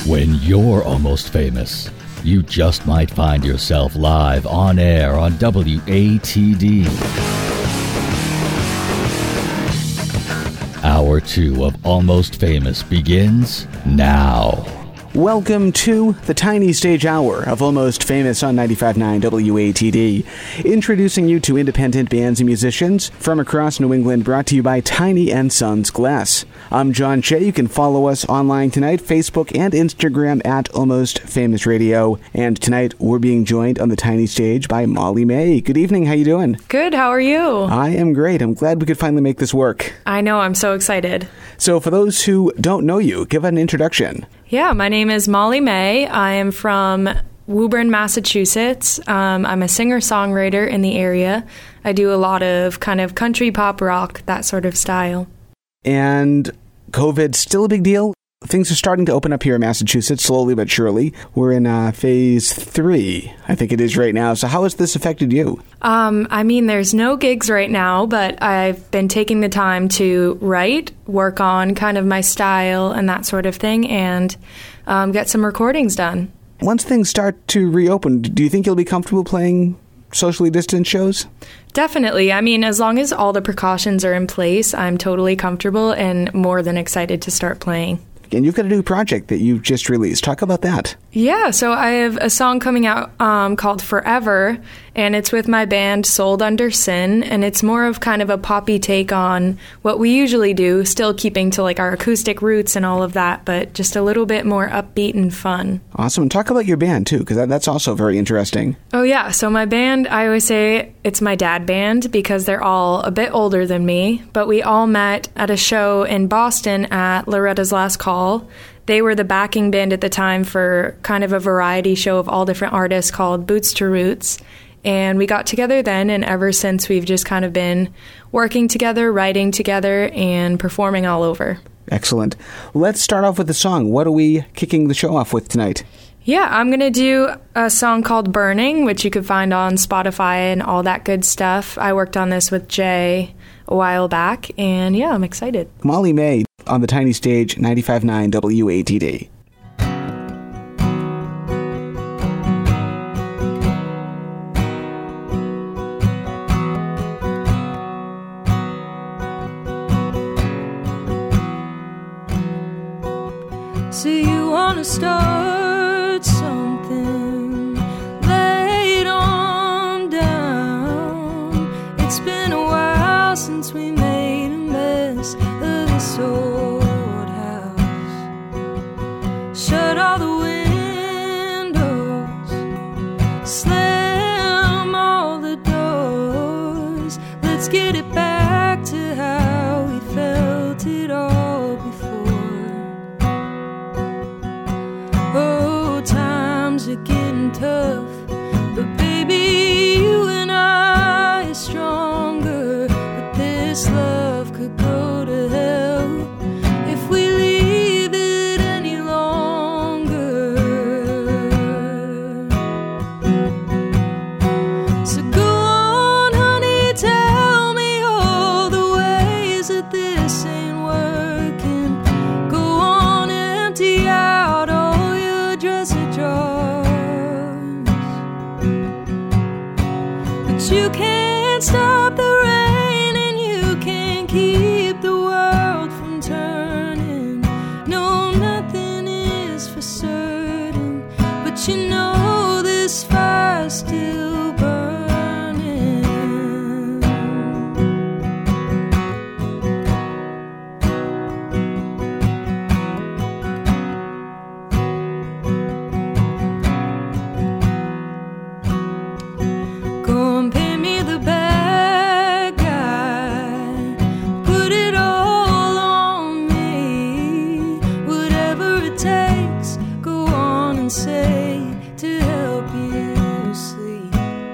When you're almost famous, you just might find yourself live on air on WATD. Hour 2 of Almost Famous begins now. Welcome to the Tiny Stage Hour of Almost Famous on 95.9 WATD. Introducing you to independent bands and musicians from across New England, brought to you by Tiny & Sons Glass. I'm John Shea. You can follow us online tonight, Facebook and Instagram at Almost Famous Radio. And tonight we're being joined on the Tiny Stage by Molly May. Good evening. How you doing? Good. How are you? I am great. I'm glad we could finally make this work. I know. I'm so excited. So for those who don't know you, give an introduction. Yeah, my name is Molly May. I am from Woburn, Massachusetts. I'm a singer-songwriter in the area. I do a lot of kind of country, pop, rock, that sort of style. And COVID's still a big deal? Things are starting to open up here in Massachusetts, slowly but surely. We're in phase 3, I think it is right now. So how has this affected you? There's no gigs right now, but I've been taking the time to write, work on kind of my style and that sort of thing, and get some recordings done. Once things start to reopen, do you think you'll be comfortable playing socially distanced shows? Definitely. As long as all the precautions are in place, I'm totally comfortable and more than excited to start playing. And you've got a new project that you've just released. Talk about that. Yeah, so I have a song coming out called Forever, and it's with my band Sold Under Sin, and it's more of kind of a poppy take on what we usually do, still keeping to like our acoustic roots and all of that, but just a little bit more upbeat and fun. Awesome. And talk about your band, too, because that's also very interesting. Oh, yeah. So my band, I always say it's my dad band because they're all a bit older than me, but we all met at a show in Boston at Loretta's Last Call. They were the backing band at the time for kind of a variety show of all different artists called Boots to Roots. And we got together then, and ever since we've just kind of been working together, writing together, and performing all over. Excellent. Let's start off with the song. What are we kicking the show off with tonight? Yeah, I'm going to do a song called Burning, which you could find on Spotify and all that good stuff. I worked on this with Jay a while back, and yeah, I'm excited. Molly May on the Tiny Stage, 95.9 WATD. So you want to start something, lay it on down. It's been a while since we made a mess of this old house. Shut all the windows, slam all the doors. Let's get it back to how we felt it all before. Oh, times are getting tough, but baby, you and I are stronger. But this love could go to hell if we leave it any longer. So go on, honey, tell me all the ways that this ain't working. Go on, empty out all your dresser drawers. But you can't stop the rain, and you can't keep the world from turning. No, nothing is for certain, but you know this fire's still burning. Go and pay me the bad guy, put it all on me. Whatever it takes, go on and say to help you sleep.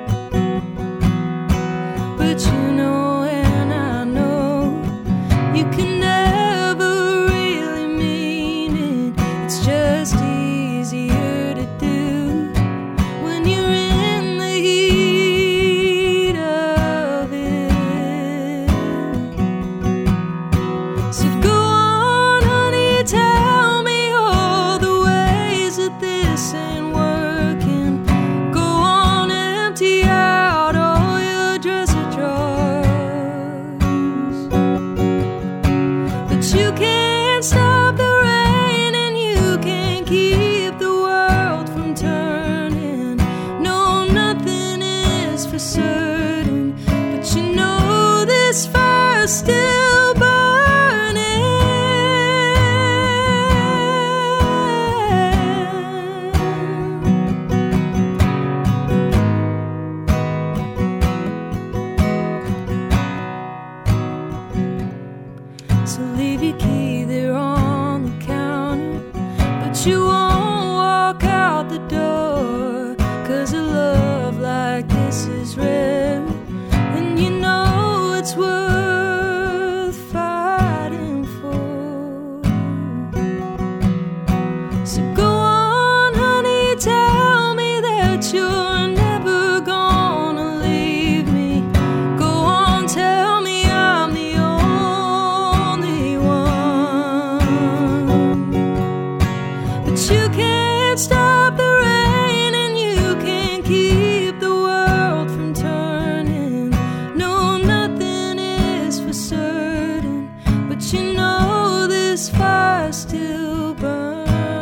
But you know and I know you can never really mean it. It's just easier to do when you're in the heat of it. So go on, honey, tell me all the ways you won't walk out the door, 'cause a love like this is rare, and you know it's worth fighting for. So go on, honey, tell me that you're never gonna leave me. Go on, tell me I'm the only one. But you can't stop the rain, and you can't keep the world from turning. No, nothing is for certain, but you know this fire's still burning.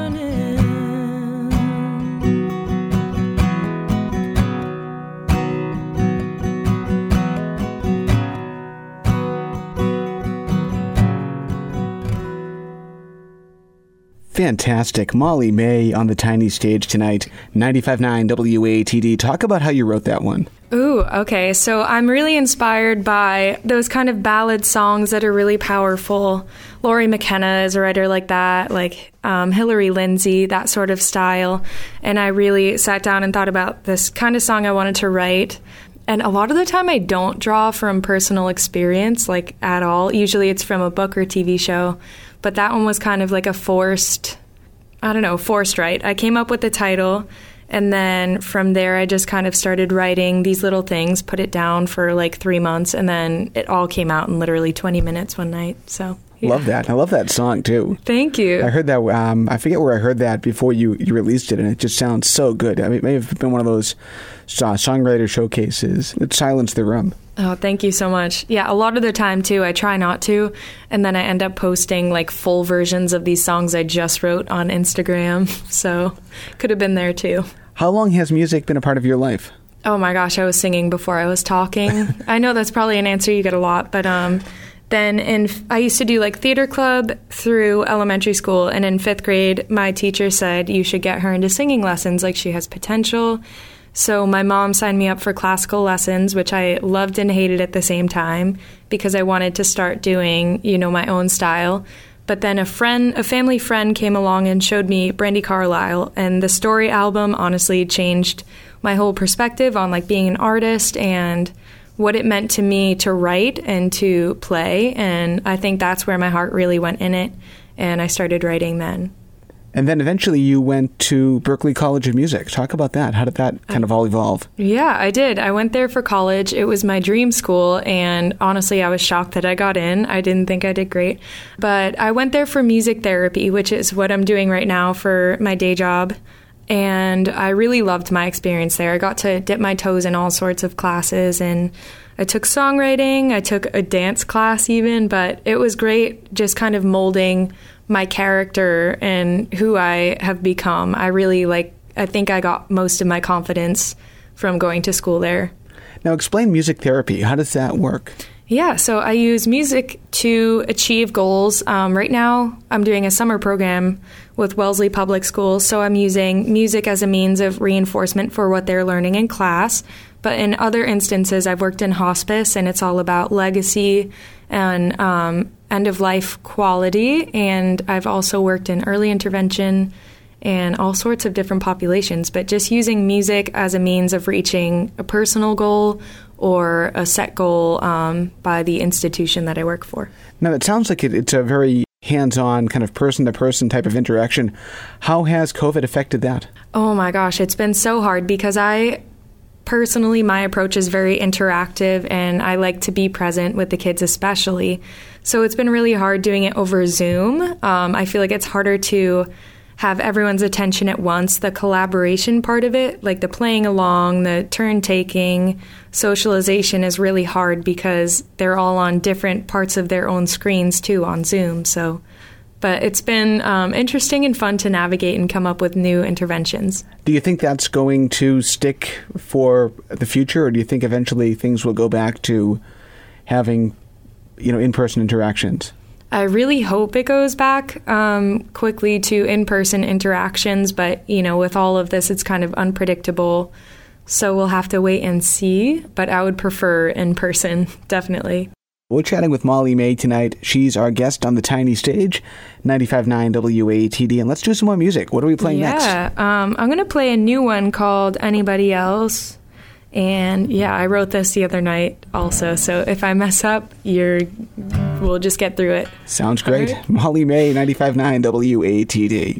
Fantastic. Molly May on the tiny stage tonight. 95.9 WATD. Talk about how you wrote that one. Ooh, okay. So I'm really inspired by those kind of ballad songs that are really powerful. Laurie McKenna is a writer like that, like Hillary Lindsay, that sort of style. And I really sat down and thought about this kind of song I wanted to write. And a lot of the time I don't draw from personal experience, like at all. Usually it's from a book or TV show. But that one was kind of like a forced write. I came up with the title, and then from there I just kind of started writing these little things, put it down for like 3 months, and then it all came out in literally 20 minutes one night. So yeah. Love that. I love that song too. Thank you. I heard that, I forget where I heard that before you released it, and it just sounds so good. I mean, it may have been one of those songwriter showcases. It silenced the room. Oh, thank you so much. Yeah, a lot of the time, too, I try not to, and then I end up posting, like, full versions of these songs I just wrote on Instagram, so could have been there, too. How long has music been a part of your life? Oh, my gosh, I was singing before I was talking. I know that's probably an answer you get a lot, but then I used to do, like, theater club through elementary school, and in 5th grade, my teacher said you should get her into singing lessons, like, she has potential. So my mom signed me up for classical lessons, which I loved and hated at the same time because I wanted to start doing, my own style. But then a family friend came along and showed me Brandi Carlile, and the Story album honestly changed my whole perspective on like being an artist and what it meant to me to write and to play. And I think that's where my heart really went in it. And I started writing then. And then eventually you went to Berklee College of Music. Talk about that. How did that kind of all evolve? Yeah, I did. I went there for college. It was my dream school. And honestly, I was shocked that I got in. I didn't think I did great. But I went there for music therapy, which is what I'm doing right now for my day job. And I really loved my experience there. I got to dip my toes in all sorts of classes. And I took songwriting. I took a dance class even. But it was great just kind of molding my character and who I have become. I think I got most of my confidence from going to school there. Now explain music therapy. How does that work? Yeah, so I use music to achieve goals. Right now, I'm doing a summer program with Wellesley Public Schools, so I'm using music as a means of reinforcement for what they're learning in class. But in other instances, I've worked in hospice, and it's all about legacy and end-of-life quality. And I've also worked in early intervention and all sorts of different populations. But just using music as a means of reaching a personal goal or a set goal by the institution that I work for. Now, it sounds like it's a very hands-on kind of person-to-person type of interaction. How has COVID affected that? Oh my gosh, it's been so hard because personally, my approach is very interactive and I like to be present with the kids especially. So it's been really hard doing it over Zoom. I feel like it's harder to have everyone's attention at once. The collaboration part of it, like the playing along, the turn-taking, socialization is really hard because they're all on different parts of their own screens too on Zoom. But it's been interesting and fun to navigate and come up with new interventions. Do you think that's going to stick for the future, or do you think eventually things will go back to having, in-person interactions? I really hope it goes back quickly to in-person interactions, but, with all of this, it's kind of unpredictable. So we'll have to wait and see, but I would prefer in person, definitely. We're chatting with Molly May tonight. She's our guest on the Tiny Stage, 95.9 WATD. And let's do some more music. What are we playing next? I'm going to play a new one called Anybody Else. And yeah, I wrote this the other night also. So if I mess up, we'll just get through it. Sounds great. Right. Molly May, 95.9 WATD.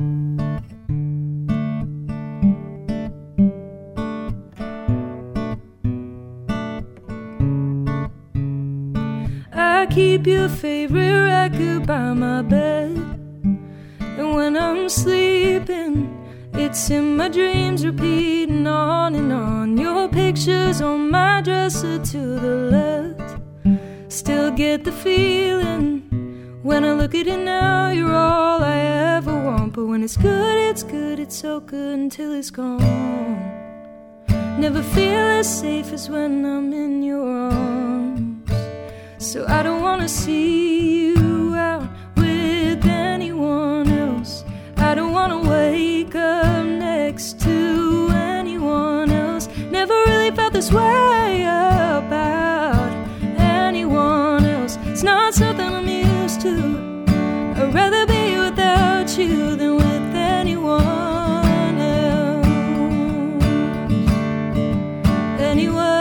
I keep your favorite record by my bed, and when I'm sleeping, it's in my dreams repeating on and on. Your picture's on my dresser to the left. Still get the feeling when I look at it now. You're all I ever want, but when it's good, it's good. It's so good until it's gone. Never feel as safe as when I'm in your arms. So I don't wanna see you out with anyone else. I don't wanna wake up next to anyone else. Never really felt this way about anyone else. It's not something I'm used to. I'd rather be without you than with anyone else. Anyone.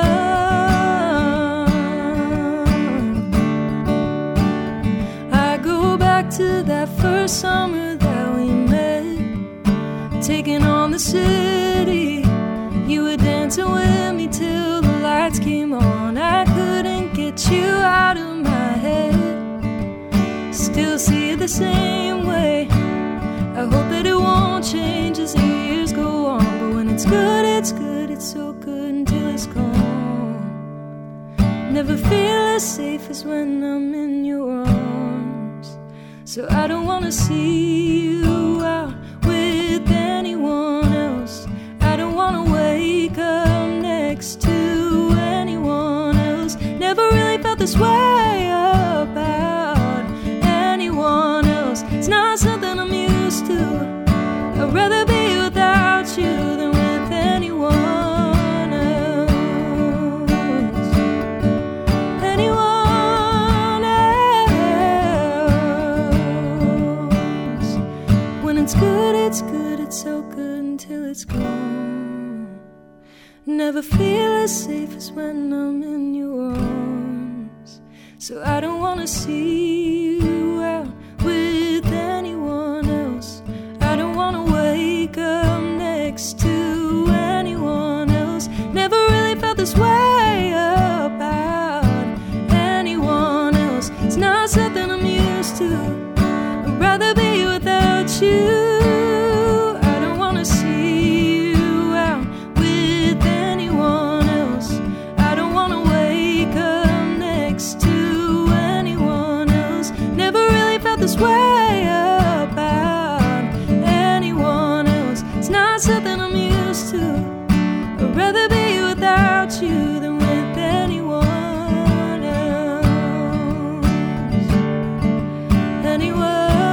I go back to that first summer that we met, taking on the city. You were dancing with me till the lights came on. I couldn't get you out of my head. Still see it the same way. I hope that it won't change as the years go on. But when it's good, it's good. It's so good until it's gone. Never feel as safe as when I'm in your arms. So I don't wanna see you out with anyone else. I don't wanna wake up next to anyone else. Never really felt this way about anyone else. It's not something I'm used to. I'd rather be without you than with anyone else. Anyone else. When it's good, it's good. It's so good until it's gone. Never feel as safe as when I'm in your arms. So I don't wanna see you out with anyone else. I don't wanna wake up next to anyone else. Never really felt this way about anyone else. It's not something I'm used to. I'd rather be without you. I don't wanna see you out with anyone else. I don't wanna wake up next to anyone else. Never really felt this way about anyone else. It's not something I'm used to. I'd rather be without you than with anyone else. Anyone.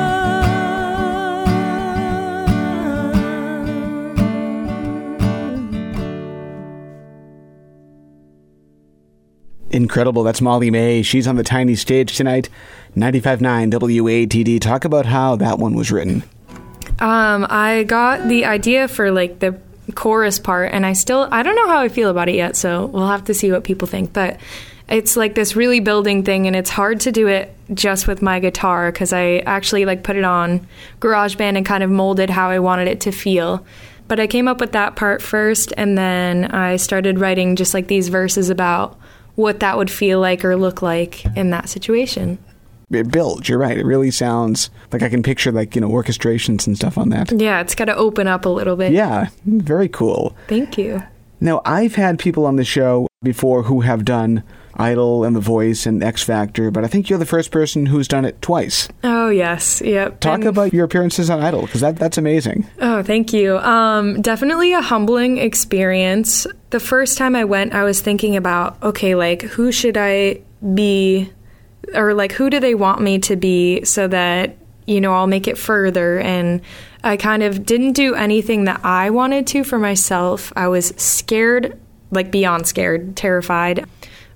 Incredible. That's Molly May. She's on the Tiny Stage tonight. 95.9 WATD. Talk about how that one was written. I got the idea for like the chorus part, and I don't know how I feel about it yet, so we'll have to see what people think. But it's like this really building thing, and it's hard to do it just with my guitar because I actually like put it on GarageBand and kind of molded how I wanted it to feel. But I came up with that part first, and then I started writing just like these verses about what that would feel like or look like in that situation. It builds, you're right. It really sounds like I can picture like, orchestrations and stuff on that. Yeah, it's got to open up a little bit. Yeah, very cool. Thank you. Now, I've had people on the show before who have done Idol and The Voice and X Factor, but I think you're the first person who's done it twice. Oh, yes. Yep. Talk about your appearances on Idol, because that's amazing. Oh, thank you. Definitely a humbling experience. The first time I went, I was thinking about, okay, like, who should I be, or like, who do they want me to be so that, I'll make it further. And I kind of didn't do anything that I wanted to for myself. I was scared, like beyond scared, terrified.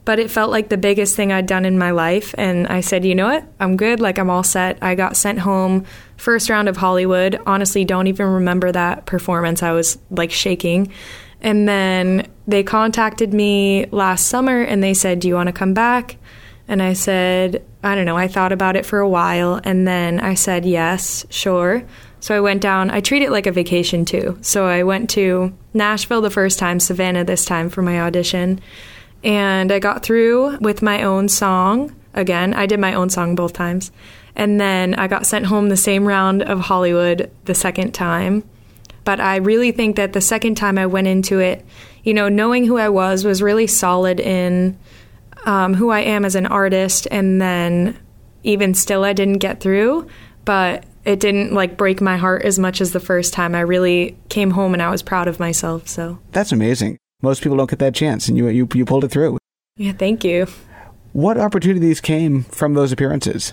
but it felt like the biggest thing I'd done in my life. And I said, you know what? I'm good. Like, I'm all set. I got sent home first round of Hollywood. Honestly, don't even remember that performance. I was like shaking. And then they contacted me last summer and they said, do you want to come back? And I said, I don't know. I thought about it for a while. And then I said, yes, sure. So I went down. I treat it like a vacation too. So I went to Nashville the first time, Savannah this time for my audition. And I got through with my own song. Again, I did my own song both times. And then I got sent home the same round of Hollywood the second time. But I really think that the second time I went into it, you know, knowing who I was really solid in who I am as an artist. And then even still, I didn't get through, but it didn't like break my heart as much as the first time. I really came home and I was proud of myself. So that's amazing. Most people don't get that chance, and you pulled it through. Yeah, thank you. What opportunities came from those appearances?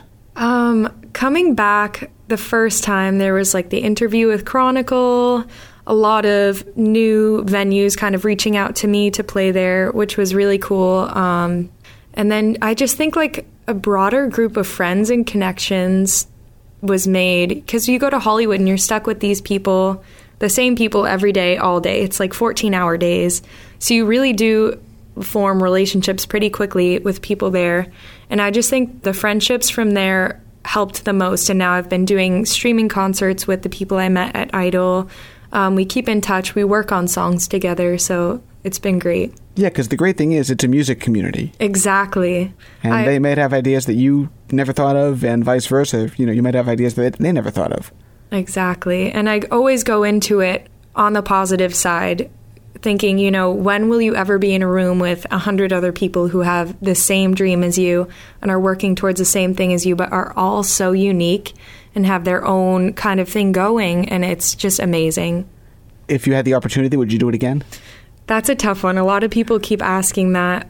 Coming back the first time, there was like the interview with Chronicle, a lot of new venues kind of reaching out to me to play there, which was really cool. And then I just think like a broader group of friends and connections was made, because you go to Hollywood and you're stuck with these people, the same people every day, all day. It's like 14-hour days. So you really do form relationships pretty quickly with people there. And I just think the friendships from there helped the most. And now I've been doing streaming concerts with the people I met at Idol. We keep in touch. We work on songs together. So it's been great. Yeah, because the great thing is it's a music community. Exactly. And they might have ideas that you never thought of, and vice versa. You know, you might have ideas that they never thought of. Exactly. And I always go into it on the positive side, thinking, you know, when will you ever be in a room with 100 other people who have the same dream as you and are working towards the same thing as you, but are all so unique and have their own kind of thing going, and it's just amazing. If you had the opportunity, would you do it again? That's a tough one. A lot of people keep asking that.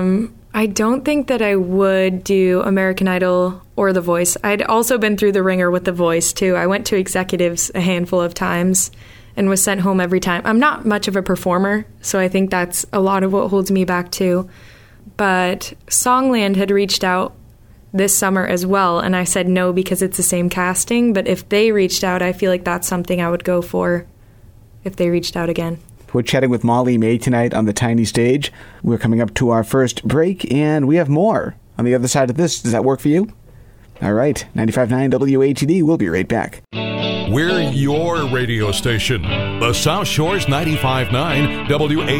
I don't think that I would do American Idol or The Voice. I'd also been through the ringer with The Voice, too. I went to executives a handful of times and was sent home every time. I'm not much of a performer, so I think that's a lot of what holds me back, too. But Songland had reached out this summer as well, and I said no because it's the same casting. But if they reached out, I feel like that's something I would go for if they reached out again. We're chatting with Molly May tonight on the Tiny Stage. We're coming up to our first break, and we have more on the other side of this. Does that work for you? All right, 95.9 WATD. We'll be right back. We're your radio station, the South Shore's 95.9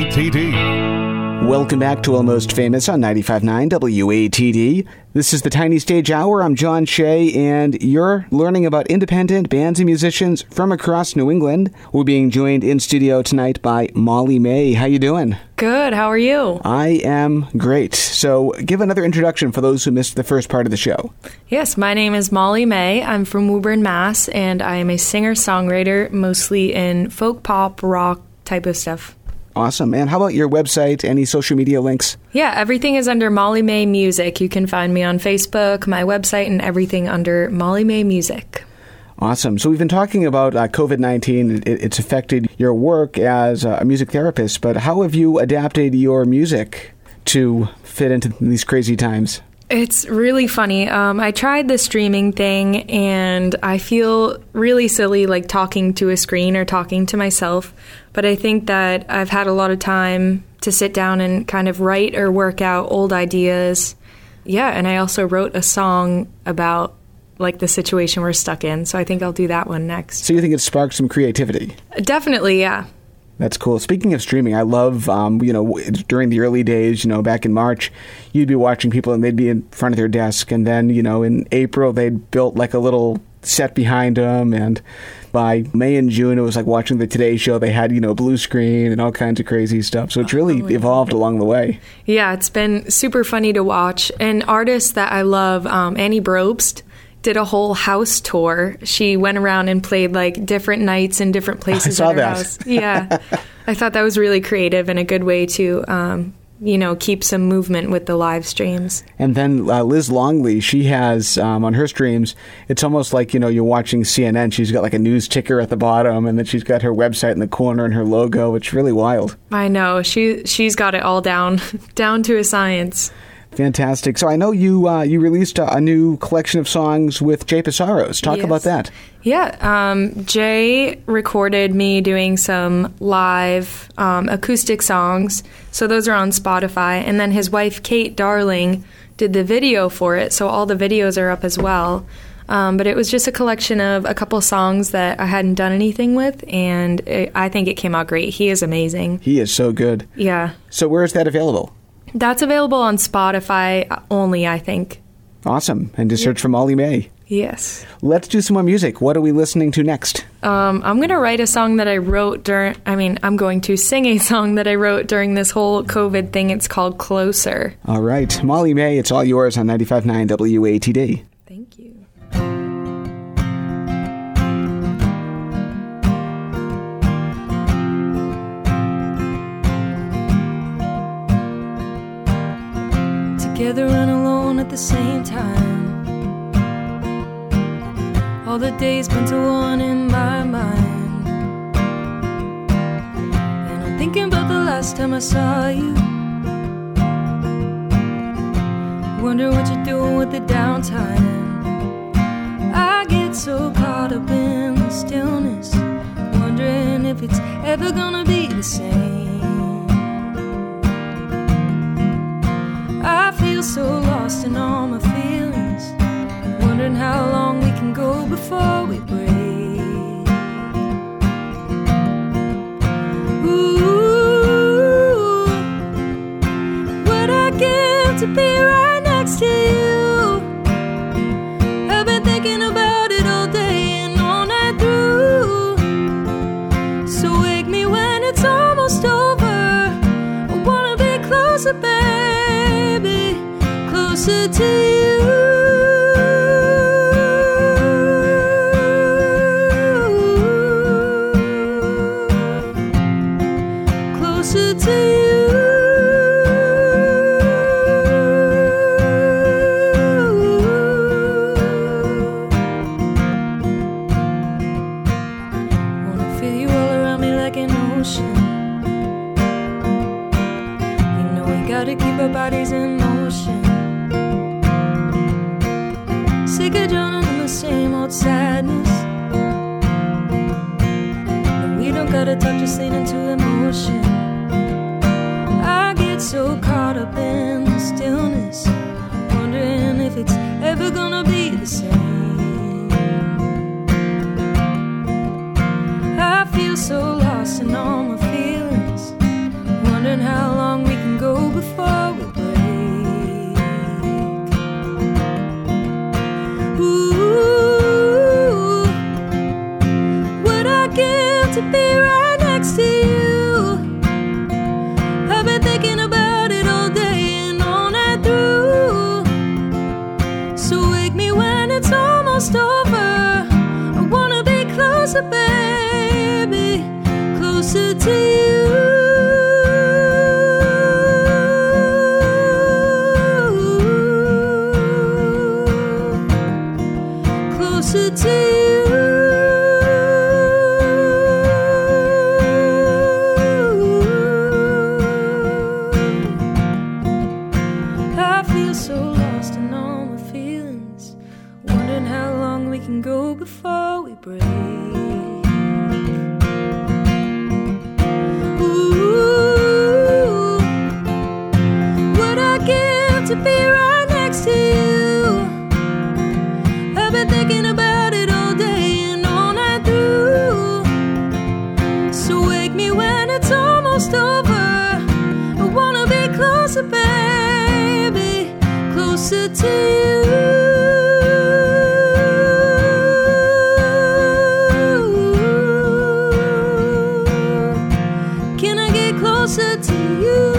WATD. Welcome back to Almost Famous on 95.9 WATD. This is the Tiny Stage Hour. I'm John Shea, and you're learning about independent bands and musicians from across New England. We're being joined in studio tonight by Molly May. How you doing? Good. How are you? I am great. So give another introduction for those who missed the first part of the show. Yes, my name is Molly May. I'm from Woburn, Mass., and I am a singer-songwriter, mostly in folk, pop, rock type of stuff. Awesome. And how about your website? Any social media links? Yeah, everything is under Molly May Music. You can find me on Facebook, my website, and everything under Molly May Music. Awesome. So we've been talking about COVID-19. It's affected your work as a music therapist, but how have you adapted your music to fit into these crazy times? It's really funny. I tried the streaming thing, and I feel really silly, like talking to a screen or talking to myself. But I think that I've had a lot of time to sit down and kind of write or work out old ideas. Yeah, and I also wrote a song about like the situation we're stuck in. So I think I'll do that one next. So you think it sparked some creativity? Definitely, yeah. That's cool. Speaking of streaming, I love, during the early days, back in March, you'd be watching people and they'd be in front of their desk. And then, in April, they'd built like a little set behind them. And by May and June, it was like watching the Today Show. They had, blue screen and all kinds of crazy stuff. So it's really evolved along the way. Yeah, it's been super funny to watch. An artist that I love, Annie Brobst, did a whole house tour. She went around and played like different nights in different places at her house. Yeah. I thought that was really creative and a good way to keep some movement with the live streams. And then Liz Longley, she has on her streams, it's almost like, you're watching CNN. She's got like a news ticker at the bottom, and then she's got her website in the corner and her logo. It's really wild. I know. She's got it all down to a science. Fantastic. So I know you released a new collection of songs with Jay Pissarros. Talk about that. Yeah. Jay recorded me doing some live acoustic songs. So those are on Spotify. And then his wife, Kate Darling, did the video for it. So all the videos are up as well. But it was just a collection of a couple songs that I hadn't done anything with. And I think it came out great. He is amazing. He is so good. Yeah. So where is that available? That's available on Spotify only, I think. Awesome. And just search for Molly May. Yes. Let's do some more music. What are we listening to next? I'm going to write a song that I wrote I'm going to sing a song that I wrote during this whole COVID thing. It's called Closer. All right. Molly May, it's all yours on 95.9 WATD. Thank you. Together and alone at the same time. All the days spent to one in my mind. And I'm thinking about the last time I saw you. Wonder what you're doing with the downtime. I get so caught up in the stillness, wondering if it's ever gonna be the same. I feel so lost in all my feelings, wondering how long we can go before we break. Ooh, what I give to be right next to you. I've been thinking about it all day and all night through. So wake me when it's almost over. I wanna be closer, baby, closer to you. Closer to you. Wanna feel you all around me like an ocean. You know we gotta keep our bodies in motion. Sick of drowning in the same old sadness. No, we don't gotta talk, just lean into emotion. I get so caught up in the stillness, wondering if it's ever gonna be the same. I feel so lost in all my feelings, wondering how long we can go before we break. Ooh, what I give to be right next to you. I've been thinking about it all day and all night through. So wake me when it's almost over. I wanna be closer, baby, closer to you. Closer to you. I feel so lost in all my feelings, wondering how long we can go before we break. Ooh, what I give to be right next to you. I've been thinking about it all day and all night through. So wake me when it's almost over. I wanna be closer, baby, closer to you. Can I get closer to you?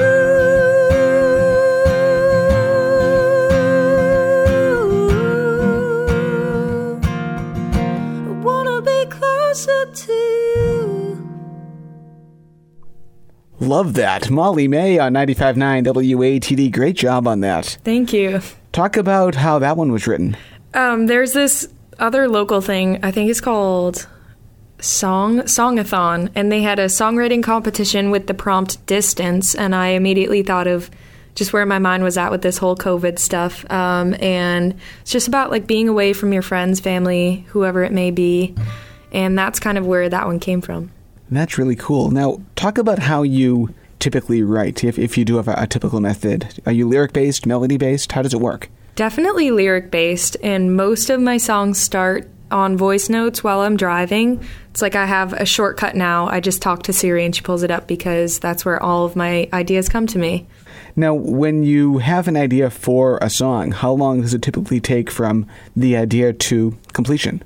I wanna be closer to you. Love that. Molly May on 95.9 WATD. Great job on that. Thank you. Talk about how that one was written. There's this other local thing, I think it's called Songathon, and they had a songwriting competition with the prompt Distance, and I immediately thought of just where my mind was at with this whole COVID stuff. And it's just about like being away from your friends, family, whoever it may be. And that's kind of where that one came from. That's really cool. Now, talk about how you typically write, if you do have a typical method. Are you lyric-based, melody-based? How does it work? Definitely lyric-based, and most of my songs start on voice notes while I'm driving. It's like I have a shortcut now. I just talk to Siri and she pulls it up because that's where all of my ideas come to me. Now, when you have an idea for a song, how long does it typically take from the idea to completion?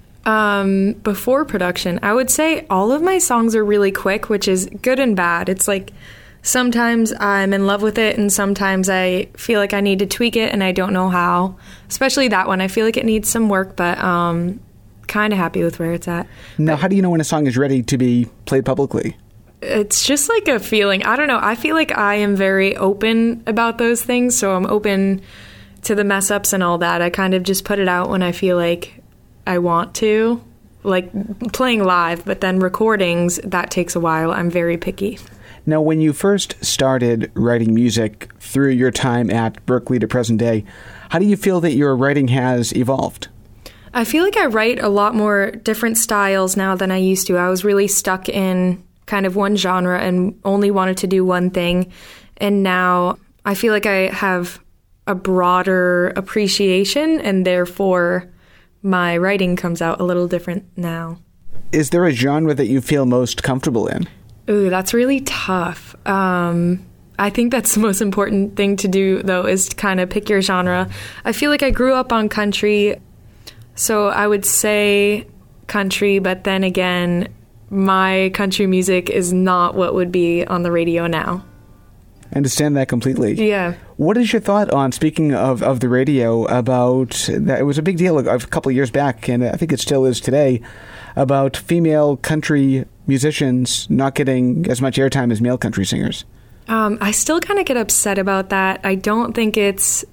Before production, I would say all of my songs are really quick, which is good and bad. It's like sometimes I'm in love with it and sometimes I feel like I need to tweak it and I don't know how. Especially that one. I feel like it needs some work, but kind of happy with where it's at. Now, how do you know when a song is ready to be played publicly? It's just like a feeling. I don't know. I feel like I am very open about those things, so I'm open to the mess ups and all that. I kind of just put it out when I feel like I want to, like playing live, but then recordings, that takes a while. I'm very picky. Now, when you first started writing music through your time at Berklee to present day, how do you feel that your writing has evolved? I feel like I write a lot more different styles now than I used to. I was really stuck in kind of one genre and only wanted to do one thing. And now I feel like I have a broader appreciation and therefore my writing comes out a little different now. Is there a genre that you feel most comfortable in? Ooh, that's really tough. I think that's the most important thing to do, though, is to kind of pick your genre. I feel like I grew up on country, so I would say country, but then again, my country music is not what would be on the radio now. I understand that completely. Yeah. What is your thought on, speaking of the radio, about that? It was a big deal a couple of years back, and I think it still is today, about female country musicians not getting as much airtime as male country singers. I still kind of get upset about that. I don't think it's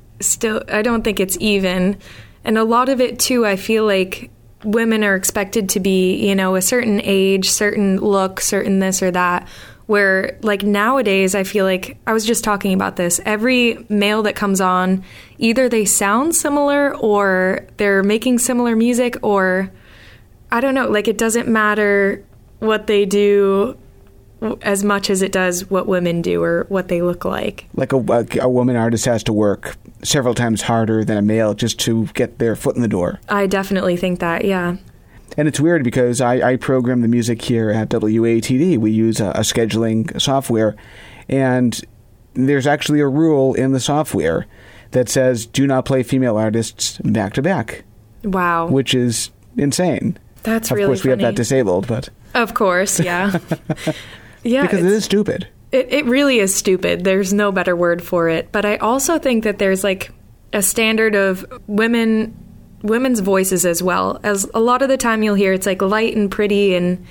even. And a lot of it, too, I feel like women are expected to be, a certain age, certain look, certain this or that. Where, like, nowadays, I feel like, I was just talking about this, every male that comes on, either they sound similar or they're making similar music, or, I don't know, like, it doesn't matter what they do as much as it does what women do or what they look like. Like a woman artist has to work several times harder than a male just to get their foot in the door. I definitely think that, yeah. And it's weird because I program the music here at WATD. We use a scheduling software, and there's actually a rule in the software that says do not play female artists back to back. Wow. Which is insane. That's really funny. Of course, we have that disabled, but... Of course, yeah. Yeah. Because it is stupid. It really is stupid. There's no better word for it. But I also think that there's, like, a standard of women's voices as well. As a lot of the time you'll hear it's like light and pretty and,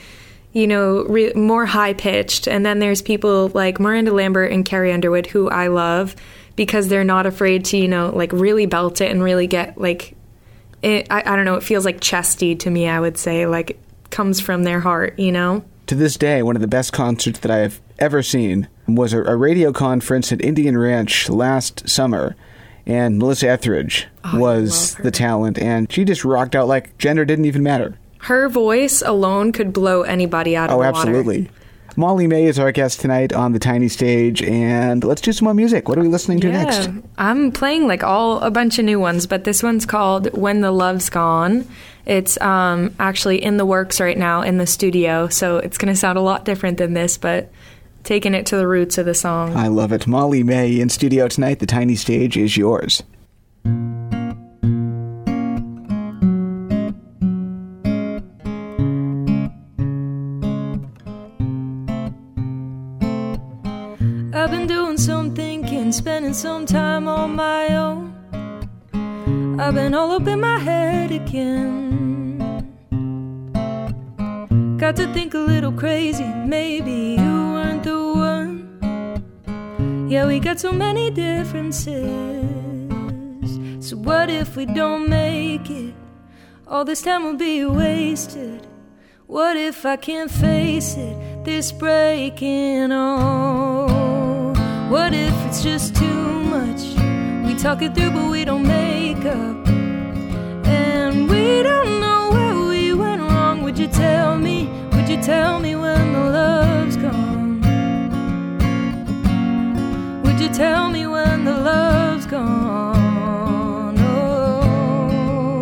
more high pitched. And then there's people like Miranda Lambert and Carrie Underwood, who I love because they're not afraid to, like really belt it and really get like, I don't know, it feels like chesty to me, I would say, like it comes from their heart, To this day, one of the best concerts that I have ever seen was a radio conference at Indian Ranch last summer. And Melissa Etheridge was the talent, and she just rocked out like gender didn't even matter. Her voice alone could blow anybody out of the water. Oh, absolutely. Molly May is our guest tonight on the Tiny Stage, and let's do some more music. What are we listening to next? I'm playing like a bunch of new ones, but this one's called When the Love's Gone. It's actually in the works right now in the studio, so it's going to sound a lot different than this, but... taking it to the roots of the song. I love it. Molly May in studio tonight. The Tiny Stage is yours. I've been doing some thinking, spending some time on my own. I've been all up in my head again. Got to think a little crazy, maybe you weren't the one. Yeah, we got so many differences. So what if we don't make it? All this time will be wasted. What if I can't face it, this breaking? Oh, what if it's just too much? We talk it through but we don't make up, and we don't know where we went wrong. Would you tell me? Would you tell me when the love's gone? Would you tell me when the love's gone? Oh,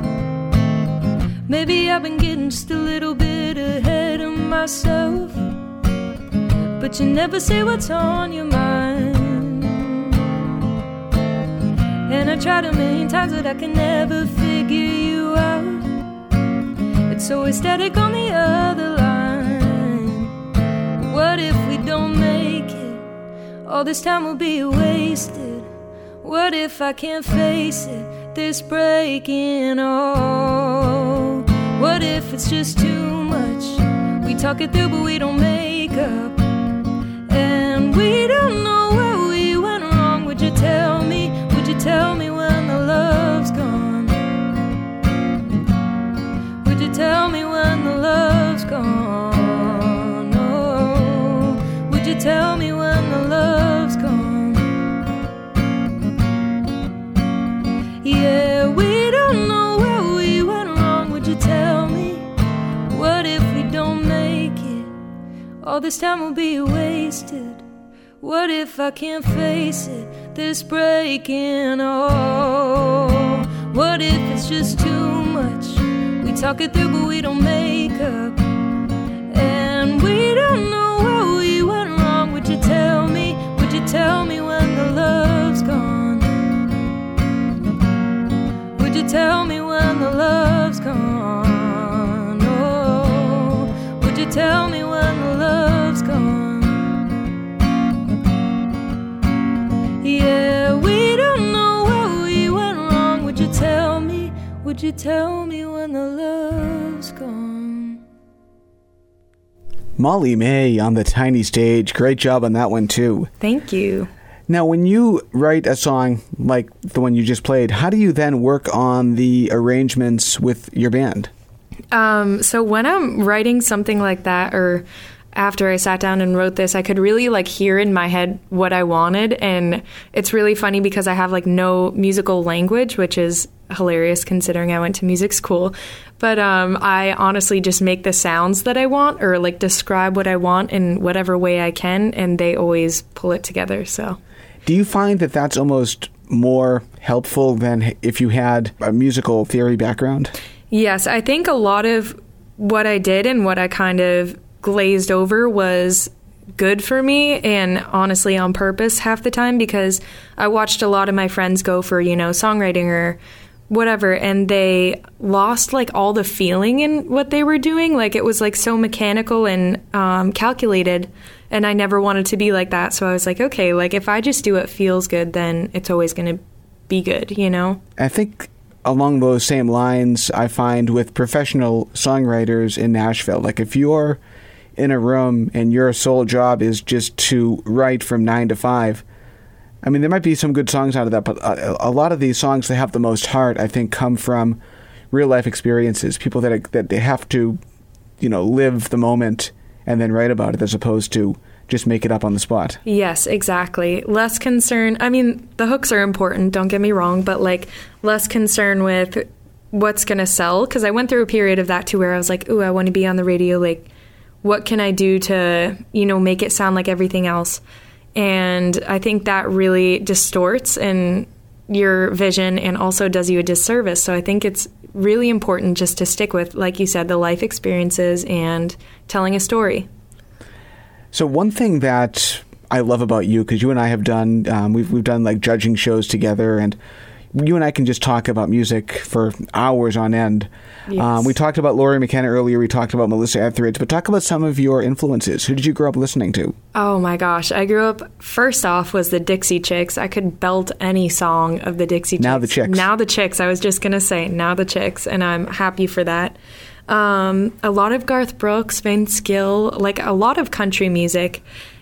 maybe I've been getting just a little bit ahead of myself, but you never say what's on your mind. And I tried a million times but I can never figure you out. It's always static on the other line. What if we don't make it? All this time will be wasted. What if I can't face it, this breaking? Oh, what if it's just too much? We talk it through but we don't make up, and we don't know where we went wrong. Would you tell me? Would you tell me when the love's gone? Would you tell me when the love's gone? Oh, would you tell me when the love's gone? Yeah, we don't know where we went wrong. Would you tell me? What if we don't make it? All this time will be wasted. What if I can't face it, this breaking? Oh, what if it's just too much? We talk it through but we don't make up, and we don't know where we went wrong. Would you tell me? Would you tell me when the love's gone? Would you tell me when the love's gone? Oh, would you tell me when the love's gone? Yeah, we don't know where we went wrong. Would you tell me? Would you tell me when the love's gone? Molly May on the tiny stage. Great job on that one, too. Thank you. Now, when you write a song like the one you just played, how do you then work on the arrangements with your band? So when I'm writing something like that, or after I sat down and wrote this, I could really hear in my head what I wanted. And it's really funny because I have no musical language, which is hilarious considering I went to music school. But I honestly just make the sounds that I want, or describe what I want in whatever way I can, and they always pull it together. So, do you find that that's almost more helpful than if you had a musical theory background? Yes, I think a lot of what I did and what I kind of glazed over was good for me, and honestly on purpose half the time, because I watched a lot of my friends go for, songwriting or whatever, and they lost all the feeling in what they were doing. It was so mechanical and calculated, and I never wanted to be like that. So I was okay, if I just do what feels good, then it's always going to be good, I think along those same lines, I find with professional songwriters in Nashville, if you're in a room and your sole job is just to write from 9 to 5, I mean, there might be some good songs out of that, but a lot of these songs that have the most heart, I think, come from real-life experiences, people that they have to, live the moment and then write about it, as opposed to just make it up on the spot. Yes, exactly. Less concern. I mean, the hooks are important, don't get me wrong, but less concern with what's going to sell. Because I went through a period of that too, where I was ooh, I want to be on the radio. What can I do to, make it sound like everything else? And I think that really distorts your vision and also does you a disservice. So I think it's really important just to stick with, like you said, the life experiences and telling a story. So one thing that I love about you, because you and I have done, we've done judging shows together, and you and I can just talk about music for hours on end. Yes. We talked about Laurie McKenna earlier. We talked about Melissa Etheridge. But talk about some of your influences. Who did you grow up listening to? Oh, my gosh. I grew up, first off, was the Dixie Chicks. I could belt any song of the Dixie Chicks. Now the Chicks. Now the Chicks. I was just going to say, now the Chicks. And I'm happy for that. A lot of Garth Brooks, Vince Gill, a lot of country music.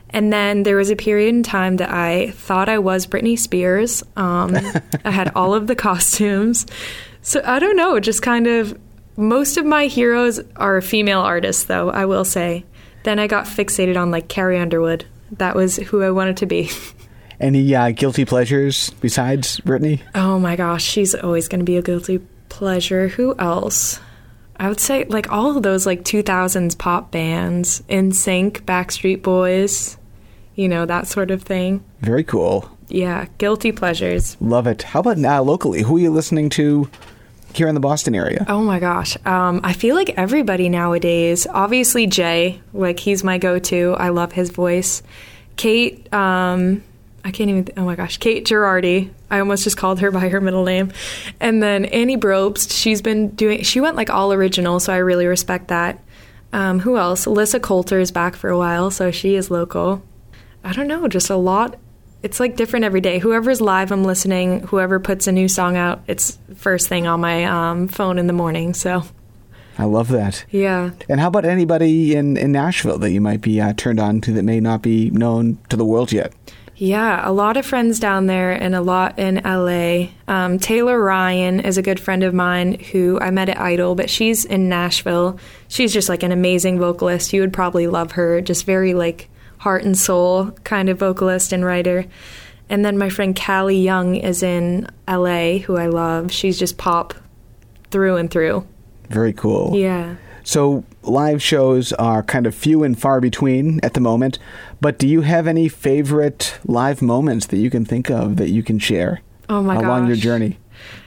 And then there was a period in time that I thought I was Britney Spears. I had all of the costumes. So I don't know, just kind of, most of my heroes are female artists, though, I will say. Then I got fixated on, like, Carrie Underwood. That was who I wanted to be. Any guilty pleasures besides Britney? Oh, my gosh. She's always going to be a guilty pleasure. Who else? I would say, like, all of those, like, 2000s pop bands. NSYNC, Backstreet Boys, you know, that sort of thing. Very cool. Yeah, guilty pleasures. Love it. How about locally? Who are you listening to here in the Boston area? Oh my gosh. I feel like everybody nowadays. Obviously Jay, like he's my go-to. I love his voice. Kate, I can't even, oh my gosh, Kate Girardi. I almost just called her by her middle name. And then Annie Brobst, she went like all original, so I really respect that. Who else? Alyssa Coulter is back for a while, so she is local. I don't know, just a lot. It's like different every day. Whoever's live, I'm listening. Whoever puts a new song out, it's first thing on my phone in the morning. So, I love that. Yeah. And how about anybody in Nashville that you might be turned on to that may not be known to the world yet? Yeah, a lot of friends down there and a lot in LA. Taylor Ryan is a good friend of mine who I met at Idol, but she's in Nashville. She's just like an amazing vocalist. You would probably love her. Just very like heart and soul kind of vocalist and writer. And then my friend Callie Young is in LA, who I love. She's just pop through and through. Very cool. Yeah. So live shows are kind of few and far between at the moment, but do you have any favorite live moments that you can think of that you can share along your journey?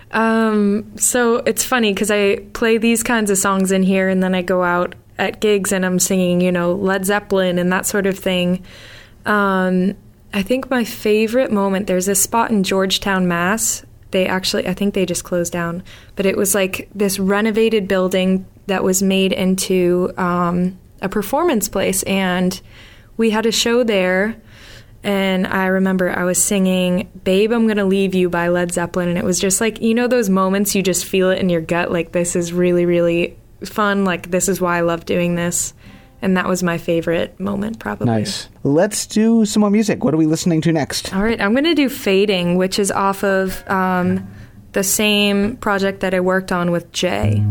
So it's funny because I play these kinds of songs in here and then I go out at gigs and I'm singing, you know, Led Zeppelin and that sort of thing. I think my favorite moment, there's this spot in Georgetown, Mass. I think they just closed down, but it was like this renovated building that was made into a performance place, and we had a show there, and I remember I was singing Babe, I'm Gonna Leave You by Led Zeppelin, and it was just like, you know, those moments you just feel it in your gut, like this is really, really fun, like this is why I love doing this. And that was my favorite moment, probably. Nice. Let's do some more music. What are we listening to next? All right, I'm going to do Fading, which is off of the same project that I worked on with Jay.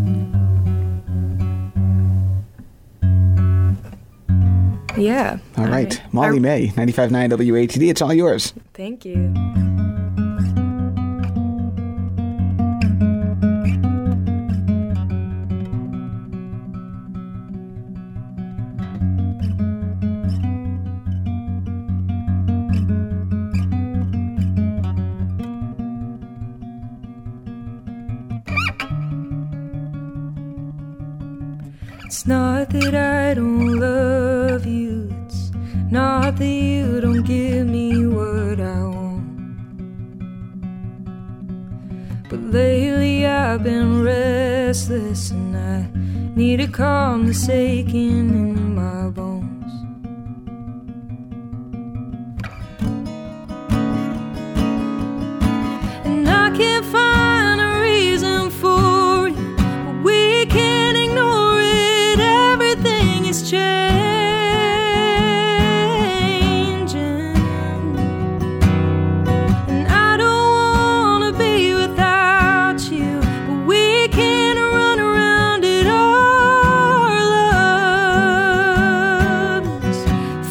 Yeah. All right. Molly May, 95.9 WATD. It's all yours. Thank you. It's not that I don't love you, it's not that you don't give me what I want. But lately I've been restless and I need to calm this aching in my bones. And I can't find a reason for you, but we can't ignore it. Everything is changing, and I don't want to be without you, but we can't run around it. Our love is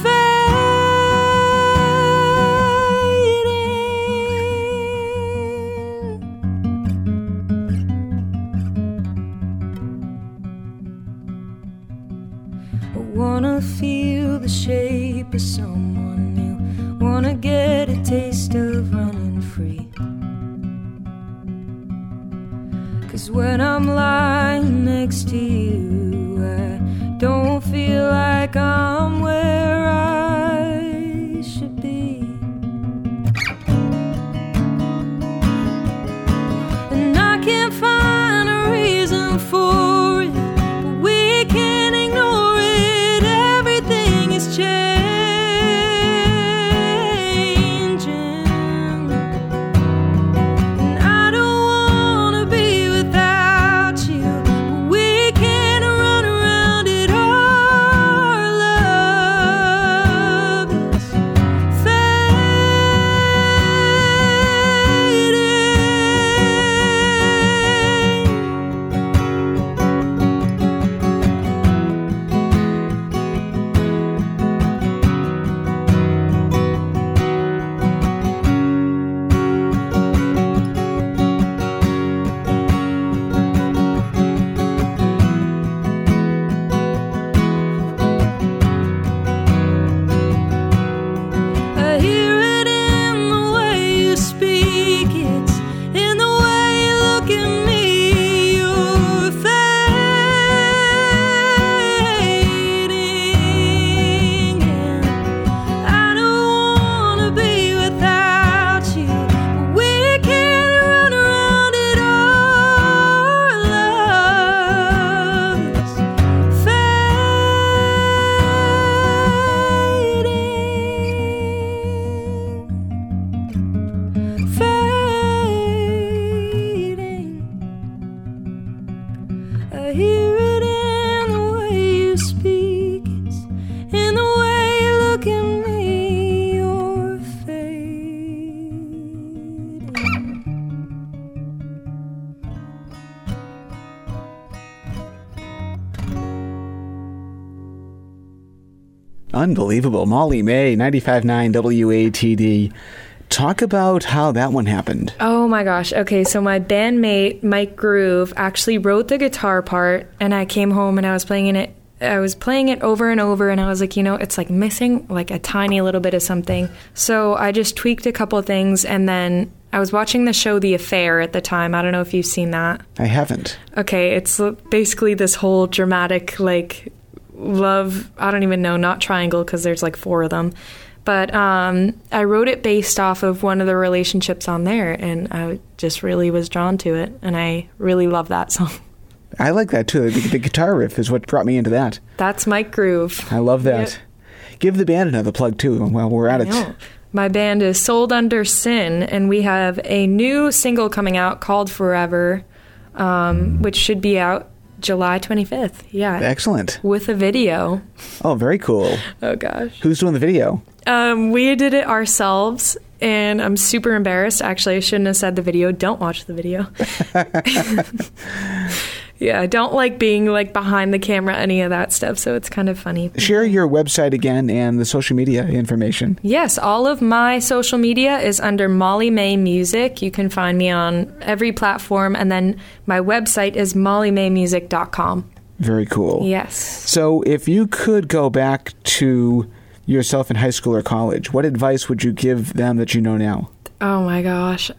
I wanna feel the shape of someone new, wanna get a taste of running free. 'Cause when I'm lying next to you, I don't feel like I'm where I should be. And I can't find a reason for it, but we can't ignore it. Everything is changing, and I don't want to be without you, but we can't run around it. Our love Unbelievable. Molly May, 95.9 WATD. Talk about how that one happened. Oh my gosh. Okay, so my bandmate, Mike Groove, actually wrote the guitar part, and I came home and I was playing it. I was playing it over and over, and I was like, it's like missing like a tiny little bit of something. So I just tweaked a couple of things, and then I was watching the show The Affair at the time. I don't know if you've seen that. I haven't. Okay, it's basically this whole dramatic, like, love, I don't even know, not triangle, because there's like 4 of them. But I wrote it based off of one of the relationships on there, and I just really was drawn to it, and I really love that song. I like that too. The guitar riff is what brought me into that. That's Mike Groove. I love that. Yep. Give the band another plug too while we're at it. My band is Sold Under Sin, and we have a new single coming out called Forever, which should be out July 25th. Yeah. Excellent. With a video. Oh, very cool. Oh, gosh. Who's doing the video? We did it ourselves, and I'm super embarrassed. Actually, I shouldn't have said the video. Don't watch the video. Yeah, I don't like being like behind the camera, any of that stuff, so it's kind of funny. Share your website again and the social media information. Yes, all of my social media is under Molly May Music. You can find me on every platform, and then my website is mollymaymusic.com. Very cool. Yes. So if you could go back to yourself in high school or college, what advice would you give them that you know now? Oh my gosh.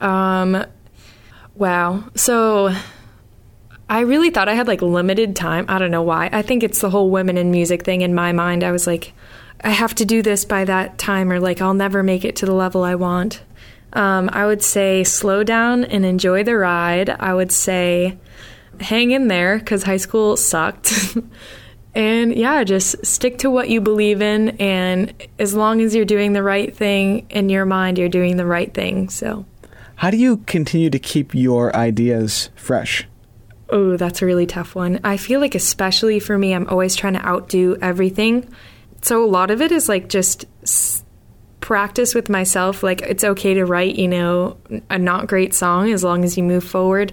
Wow. So I really thought I had like limited time. I don't know why. I think it's the whole women in music thing in my mind. I was like, I have to do this by that time, or like I'll never make it to the level I want. I would say slow down and enjoy the ride. I would say hang in there because high school sucked. And yeah, just stick to what you believe in. And as long as you're doing the right thing in your mind, you're doing the right thing. So how do you continue to keep your ideas fresh? Oh, that's a really tough one. I feel like especially for me, I'm always trying to outdo everything. So a lot of it is like just practice with myself. Like it's okay to write, a not great song as long as you move forward.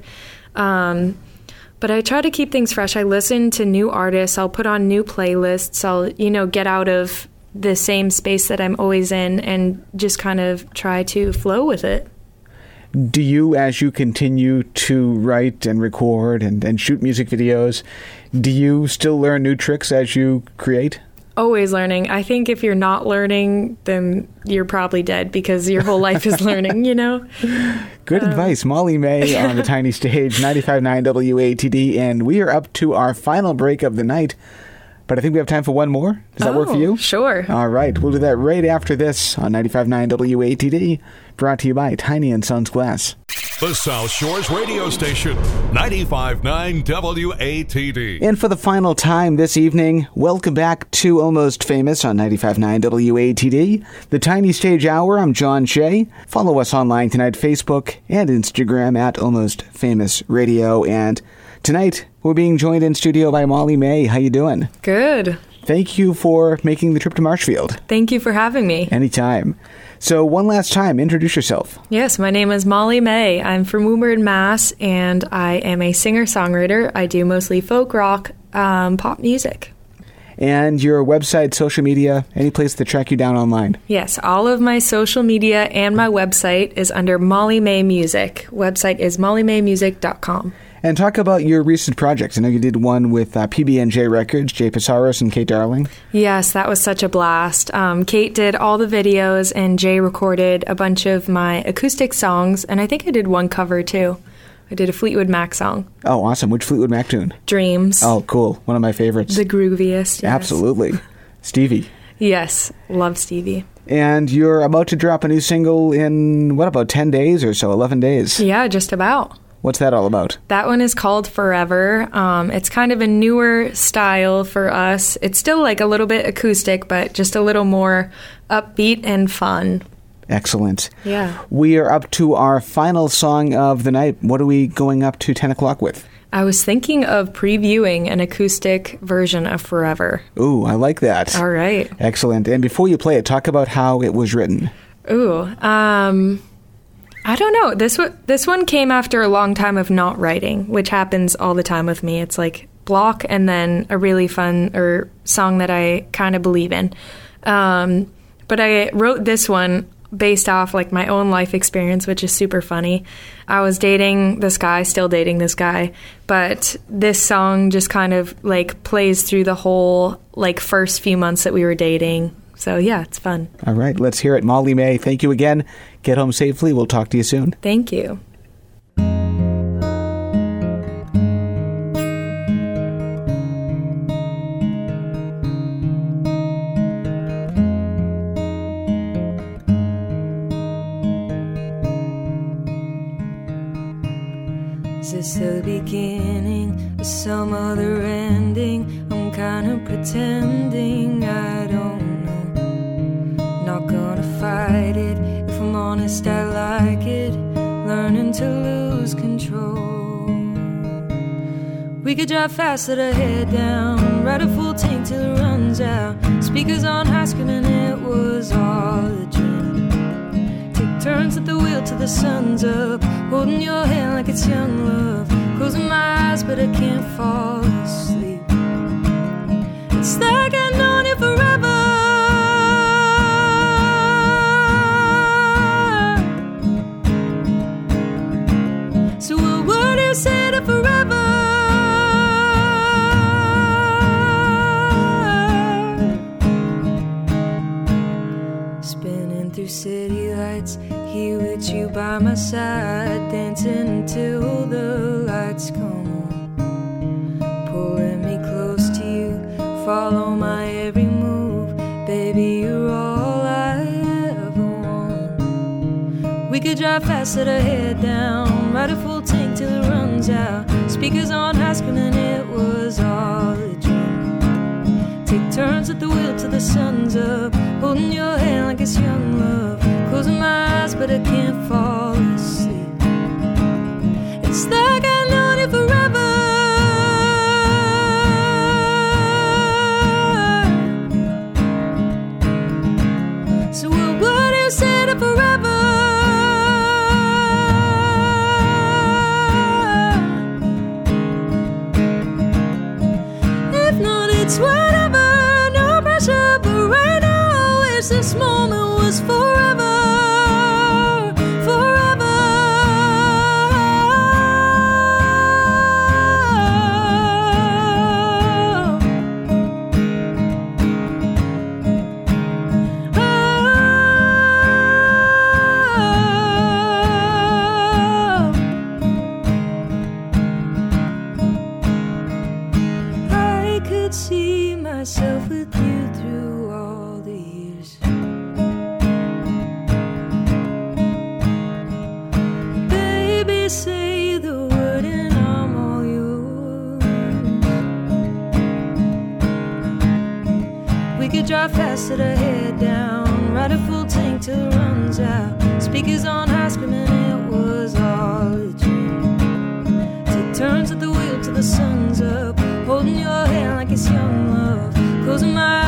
But I try to keep things fresh. I listen to new artists. I'll put on new playlists. I'll, get out of the same space that I'm always in and just kind of try to flow with it. Do you, as you continue to write and record and shoot music videos, do you still learn new tricks as you create? Always learning. I think if you're not learning, then you're probably dead because your whole life is learning, Good advice. Molly May on the Tiny Stage, 95.9 WATD, and we are up to our final break of the night. But I think we have time for one more. Does that work for you? Sure. All right. We'll do that right after this on 95.9 WATD, brought to you by Tiny & Sons Glass. The South Shores radio station, 95.9 WATD. And for the final time this evening, welcome back to Almost Famous on 95.9 WATD, the Tiny Stage Hour. I'm John Shea. Follow us online tonight, Facebook and Instagram at Almost Famous Radio. And tonight, we're being joined in studio by Molly May. How you doing? Good. Thank you for making the trip to Marshfield. Thank you for having me. Anytime. So one last time, introduce yourself. Yes, my name is Molly May. I'm from Woburn, Mass, and I am a singer-songwriter. I do mostly folk rock, pop music. And your website, social media, any place to track you down online? Yes, all of my social media and my website is under Molly May Music. Website is mollymaymusic.com. And talk about your recent projects. I know you did one with PB&J Records, Jay Psaros and Kate Darling. Yes, that was such a blast. Kate did all the videos, and Jay recorded a bunch of my acoustic songs, and I think I did one cover, too. I did a Fleetwood Mac song. Oh, awesome. Which Fleetwood Mac tune? Dreams. Oh, cool. One of my favorites. The grooviest, yes. Absolutely. Stevie. Yes, love Stevie. And you're about to drop a new single in, what, about 10 days or so, 11 days? Yeah, just about. What's that all about? That one is called Forever. It's kind of a newer style for us. It's still like a little bit acoustic, but just a little more upbeat and fun. Excellent. Yeah. We are up to our final song of the night. What are we going up to 10 o'clock with? I was thinking of previewing an acoustic version of Forever. Ooh, I like that. All right. Excellent. And before you play it, talk about how it was written. Ooh, I don't know. This one came after a long time of not writing, which happens all the time with me. It's like block and then a really fun song that I kind of believe in. But I wrote this one based off like my own life experience, which is super funny. I was dating this guy, still dating this guy, but this song just kind of like plays through the whole like first few months that we were dating. So yeah, it's fun. All right, let's hear it. Molly May, thank you again. Get home safely. We'll talk to you soon. Thank you. Is this the beginning or some other ending? I'm kinda pretending I don't know. Not gonna fight it. If I'm honest, I like it. Learning to lose control. We could drive fast, let our head down, ride a full tank till it runs out. Speakers on high screen and it was all a dream. Take turns at the wheel till the sun's up, holding your hand like it's young love. Closing my eyes but I can't fall asleep. It's like I've known you forever. So what would you say to forever? Spinning through city lights, here with you by my side, dancing until the lights come on. Pulling me close to you, follow my every move. Baby, you're all I ever want. We could drive fast, let our head down, ride a full tank till it runs out. Speakers on high screen and it was all a dream. Take turns at the wheel till the sun's up, holding your hand like it's young love. Closing my eyes but I can't fall asleep. It's like I've known you forever. So what would you say to forever? If not, it's whatever, no pressure. But right now, wish this moment was forever. See myself with you through all the years. Baby, say the word and I'm all yours. We could drive fast, let our head down, ride a full tank till it runs out. Speakers on high screen and it was all a dream. Take turns at the wheel till the sun's up, holding your hand like it's young love. Closing my